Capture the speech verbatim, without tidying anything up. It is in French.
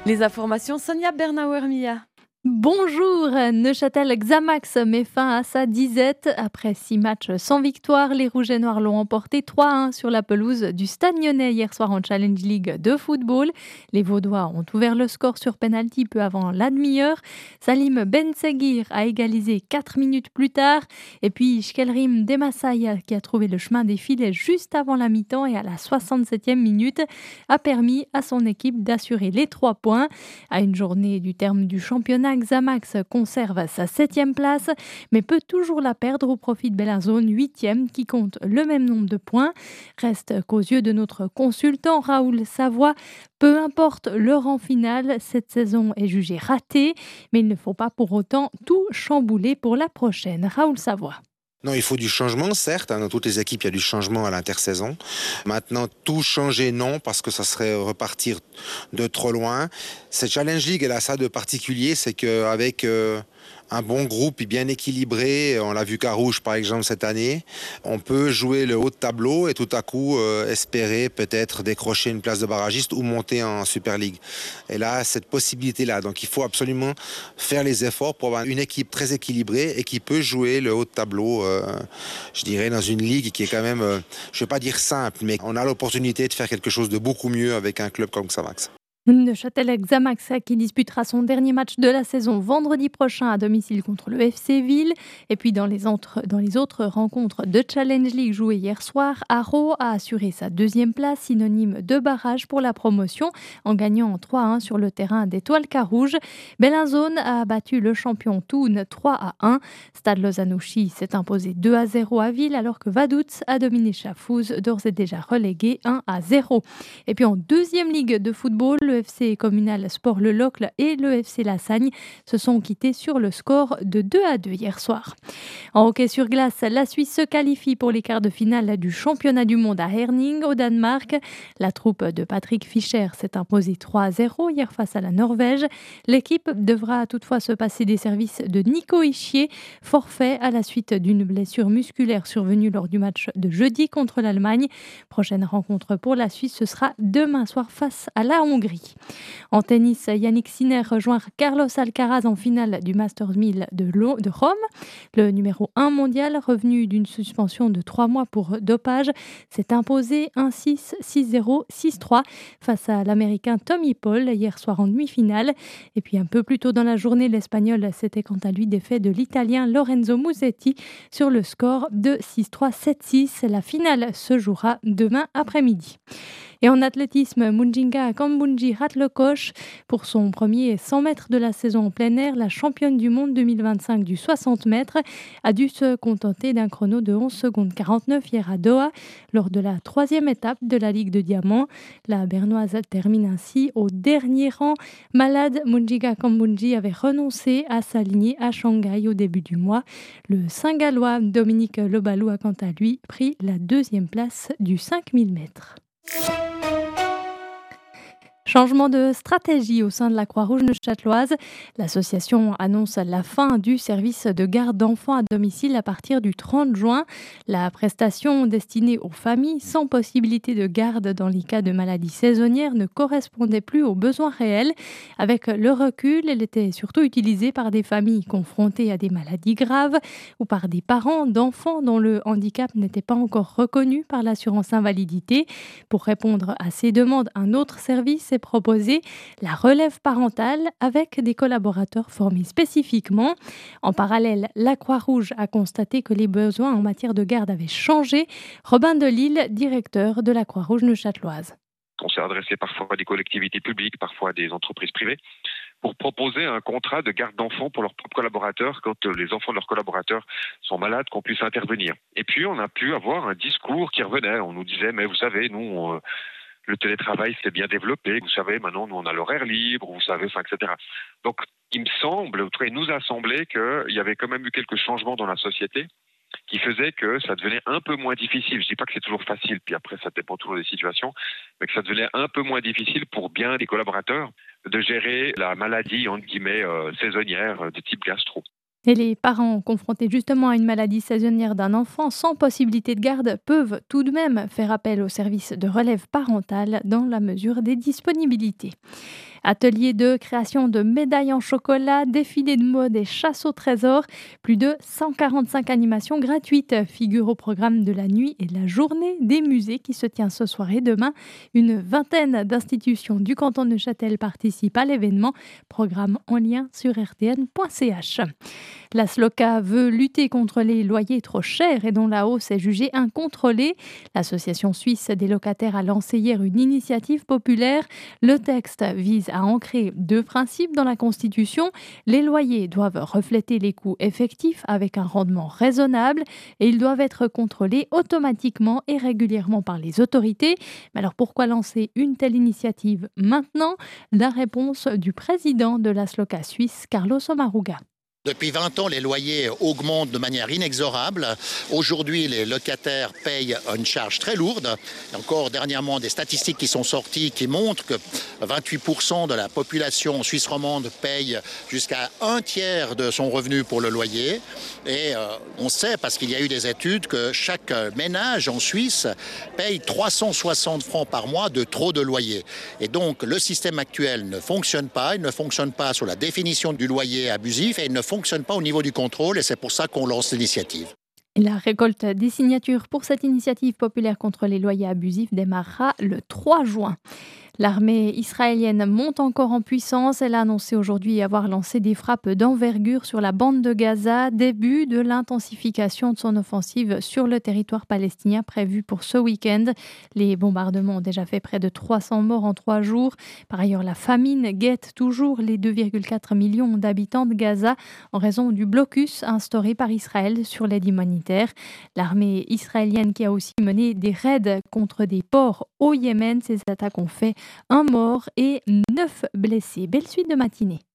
Les informations, Sonia Bernauer-Mia. Bonjour, Neuchâtel Xamax met fin à sa disette. Après six matchs sans victoire, les Rouges et Noirs l'ont emporté trois à un sur la pelouse du Stade Lyonnais hier soir en Challenge League de football. Les Vaudois ont ouvert le score sur penalty peu avant la demi-heure. Salim Benseguir a égalisé quatre minutes plus tard. Et puis Shkelrim Demassaya, qui a trouvé le chemin des filets juste avant la mi-temps et à la soixante-septième minute, a permis à son équipe d'assurer les trois points. À une journée du terme du championnat, Xamax conserve sa septième place, mais peut toujours la perdre au profit de Bellinzone, huitième, qui compte le même nombre de points. Reste qu'aux yeux de notre consultant Raoul Savoie, peu importe le rang final, cette saison est jugée ratée, mais il ne faut pas pour autant tout chambouler pour la prochaine. Raoul Savoie. Non, il faut du changement, certes. Dans toutes les équipes, il y a du changement à l'intersaison. Maintenant, tout changer, non, parce que ça serait repartir de trop loin. Cette Challenge League, elle a ça de particulier, c'est qu'avec euh, un bon groupe bien équilibré, on l'a vu qu'à Rouge, par exemple, cette année, on peut jouer le haut de tableau et tout à coup euh, espérer peut-être décrocher une place de barragiste ou monter en Super League. Et là, cette possibilité-là. Donc, il faut absolument faire les efforts pour avoir une équipe très équilibrée et qui peut jouer le haut de tableau. Euh, je dirais dans une ligue qui est quand même, euh, je ne vais pas dire simple, mais on a l'opportunité de faire quelque chose de beaucoup mieux avec un club comme Xamax. Neuchâtel Xamax qui disputera son dernier match de la saison vendredi prochain à domicile contre le F C Ville. Et puis dans les, entre, dans les autres rencontres de Challenge League jouées hier soir, Haro a assuré sa deuxième place, synonyme de barrage pour la promotion, en gagnant trois à un sur le terrain d'Étoile Carouge. Bellinzone a battu le champion Thun trois à un. Stade Lozanouchi s'est imposé deux à zéro à Ville, alors que Vaduz a dominé Chafouz, d'ores et déjà relégué un à zéro. Et puis en deuxième ligue de football, le F C Communal Sport Le Locle et le F C Lassagne se sont quittés sur le score de deux à deux hier soir. En hockey sur glace, la Suisse se qualifie pour les quarts de finale du championnat du monde à Herning au Danemark. La troupe de Patrick Fischer s'est imposée trois à zéro hier face à la Norvège. L'équipe devra toutefois se passer des services de Nico Hischier, forfait à la suite d'une blessure musculaire survenue lors du match de jeudi contre l'Allemagne. Prochaine rencontre pour la Suisse, ce sera demain soir face à la Hongrie. En tennis, Yannick Sinner rejoint Carlos Alcaraz en finale du Masters mille de, de Rome. Le numéro un mondial, revenu d'une suspension de trois mois pour dopage, s'est imposé un six, six zéro, six trois face à l'Américain Tommy Paul hier soir en demi-finale. Et puis un peu plus tôt dans la journée, l'Espagnol s'était quant à lui défait de l'Italien Lorenzo Musetti sur le score de six trois, sept six. La finale se jouera demain après-midi. Et en athlétisme, Mujinga Kambundji rate le coche. Pour son premier cent mètres de la saison en plein air, la championne du monde deux mille vingt-cinq du soixante mètres a dû se contenter d'un chrono de onze secondes quarante-neuf hier à Doha, lors de la troisième étape de la Ligue de Diamant. La Bernoise termine ainsi au dernier rang. Malade, Mujinga Kambundji avait renoncé à s'aligner à Shanghai au début du mois. Le Saint-Gallois Dominique Lobalou a quant à lui pris la deuxième place du cinq mille mètres. Changement de stratégie au sein de la Croix-Rouge neuchâteloise. L'association annonce la fin du service de garde d'enfants à domicile à partir du trente juin. La prestation destinée aux familles sans possibilité de garde dans les cas de maladies saisonnières ne correspondait plus aux besoins réels. Avec le recul, elle était surtout utilisée par des familles confrontées à des maladies graves ou par des parents d'enfants dont le handicap n'était pas encore reconnu par l'assurance invalidité. Pour répondre à ces demandes, un autre service est proposé, la relève parentale, avec des collaborateurs formés spécifiquement. En parallèle, la Croix-Rouge a constaté que les besoins en matière de garde avaient changé. Robin Delille, directeur de la Croix-Rouge neuchâteloise. On s'est adressé parfois à des collectivités publiques, parfois à des entreprises privées, pour proposer un contrat de garde d'enfants pour leurs propres collaborateurs quand les enfants de leurs collaborateurs sont malades, qu'on puisse intervenir. Et puis, on a pu avoir un discours qui revenait. On nous disait, mais vous savez, nous... On, le télétravail s'est bien développé. Vous savez, maintenant, nous, on a l'horaire libre, vous savez, enfin, et cetera. Donc, il me semble, en tout cas, il nous a semblé qu'il y avait quand même eu quelques changements dans la société qui faisaient que ça devenait un peu moins difficile. Je ne dis pas que c'est toujours facile, puis après, ça dépend toujours des situations, mais que ça devenait un peu moins difficile pour bien des collaborateurs de gérer la maladie, entre guillemets, euh, saisonnière de type gastro. Et les parents confrontés justement à une maladie saisonnière d'un enfant sans possibilité de garde peuvent tout de même faire appel au service de relève parentale dans la mesure des disponibilités. Ateliers de création de médailles en chocolat, défilés de mode et chasse au trésor. Plus de cent quarante-cinq animations gratuites figurent au programme de la nuit et de la journée des musées qui se tient ce soir et demain. Une vingtaine d'institutions du canton de Neuchâtel participent à l'événement. Programme en lien sur r t n point c h. La SLOCA veut lutter contre les loyers trop chers et dont la hausse est jugée incontrôlée. L'Association suisse des locataires a lancé hier une initiative populaire. Le texte vise à ancrer deux principes dans la Constitution. Les loyers doivent refléter les coûts effectifs avec un rendement raisonnable et ils doivent être contrôlés automatiquement et régulièrement par les autorités. Mais alors pourquoi lancer une telle initiative maintenant ? La réponse du président de la SLOCA suisse, Carlos Omaruga. Depuis vingt ans, les loyers augmentent de manière inexorable. Aujourd'hui, les locataires payent une charge très lourde. Il y a encore dernièrement des statistiques qui sont sorties qui montrent que vingt-huit pour cent de la population suisse romande paye jusqu'à un tiers de son revenu pour le loyer. Et euh, on sait, parce qu'il y a eu des études, que chaque ménage en Suisse paye trois cent soixante francs par mois de trop de loyer. Et donc, le système actuel ne fonctionne pas. Il ne fonctionne pas sur la définition du loyer abusif et il ne fonctionne pas au niveau du contrôle et c'est pour ça qu'on lance l'initiative. La récolte des signatures pour cette initiative populaire contre les loyers abusifs démarrera le trois juin. L'armée israélienne monte encore en puissance. Elle a annoncé aujourd'hui avoir lancé des frappes d'envergure sur la bande de Gaza, début de l'intensification de son offensive sur le territoire palestinien prévue pour ce week-end. Les bombardements ont déjà fait près de trois cents morts en trois jours. Par ailleurs, la famine guette toujours les deux virgule quatre millions d'habitants de Gaza en raison du blocus instauré par Israël sur l'aide humanitaire. L'armée israélienne qui a aussi mené des raids contre des ports au Yémen. Ces attaques ont fait un mort et neuf blessés. Belle suite de matinée.